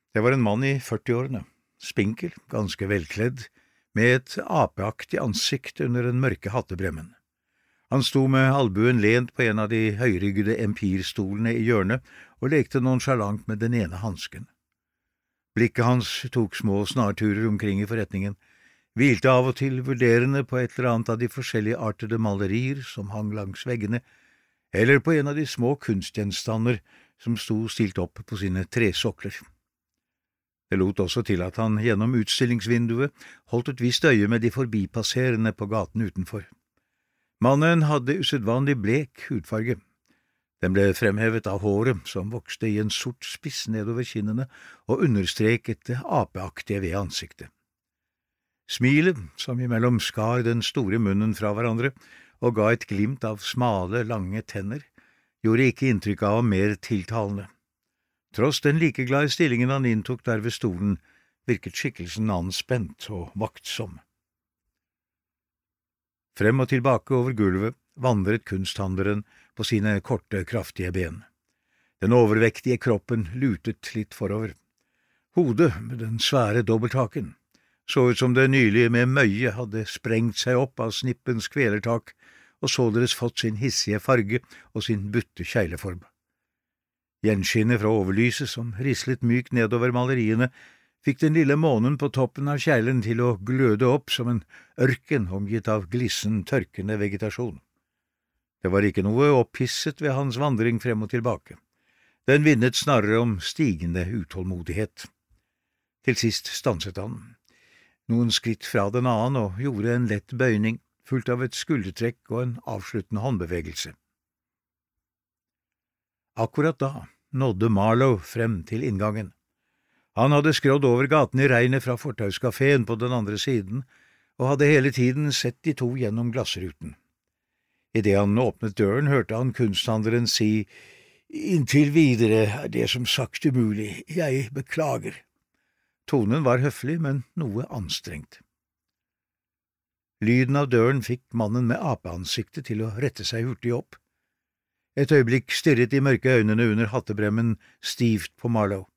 Det var en mann i 40-årene, spinkel, ganske velkledd, med et apeaktig ansikt under den mørke hattebremmen. Han sto med albuen lent på en av de høyryggede empirstolene i hjørnet og lekte nonchalant med den ene hansken. Blikket hans tok små snarturer omkring i forretningen, hvilte av og til vurderende på et eller annet av de forskjelligartede malerier som hang langs veggene, eller på en av de små kunstgjenstander som sto stilt opp på sine tresokler. Det lot også til at han gjennom utstillingsvinduet holdt et visst øye med de forbipasserende på gaten utenfor. Mannen hadde usedvanlig blek hudfarge. Den ble fremhevet av håret som vokste i en sort spiss nedover kinnene og understreket det apeaktige ved ansiktet. Smilet, som imellom skar den store munnen fra hverandre og ga et glimt av smale, lange tenner, gjorde ikke inntrykk av mer tiltalende. Tross den likeglade stillingen han inntok der ved stolen, virket skikkelsen anspent og vaktsom. Frem og tilbake over gulvet vandret kunsthandleren på sine korte, kraftige ben. Den overvektige kroppen lutet litt forover. Hodet, med den svære dobbelthaken, så ut som det nylig med møye hadde sprengt seg opp av snippens kvelertak og således fått sin hissige farge og sin butte kjegleform. Gjenskinnet fra overlyset som rislet mykt nedover maleriene fikk den lille månen på toppen av kjeglen til å gløde opp som en ørken omgitt av glissen, tørkende vegetasjon. Det var ikke noe opphisset ved hans vandring frem og tilbake. Den vinnet snarere om stigende utålmodighet. Til sist stanset han, noen skritt fra den annen, og gjorde en lett bøyning, fulgt av et skuldertrekk og en avsluttende håndbevegelse. Akkurat da nådde Marlowe frem til inngangen. Han hadde skrådd over gaten i regnet fra fortauskaféen på den andre siden, og hadde hele tiden sett de to gjennom glassruten. Idet han åpnet døren, hørte han kunsthandleren si, «Inntil videre er det som sagt umulig, jeg beklager.» Tonen var høflig, men noe anstrengt. Lyden av døren fikk mannen med apeansiktet til å rette seg hurtig opp. Et øyeblikk stirret de mørke øynene under hattebremmen stivt på Marlowe.